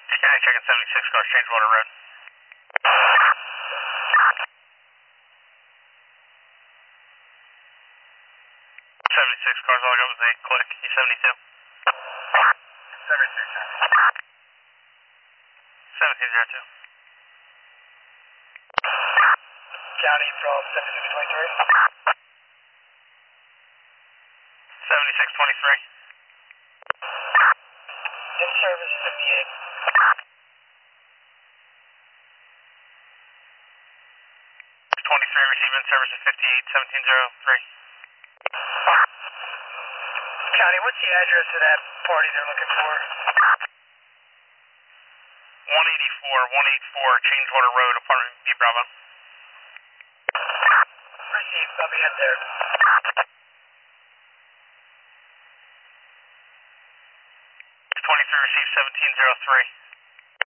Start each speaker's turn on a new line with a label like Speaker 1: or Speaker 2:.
Speaker 1: County checking 76 cars, Changewater Road. 76 cars, all I got was a click. You 72?
Speaker 2: 72.
Speaker 1: 1702.
Speaker 2: County from 7623.
Speaker 1: 7623.
Speaker 2: In service 58.
Speaker 1: 23, receive in service at 58, 1703.
Speaker 2: County, what's the address of that party they're looking for?
Speaker 1: 184 Changewater Road, apartment B Bravo.
Speaker 2: Received, I'll be heading there.
Speaker 1: 23, receive 1703.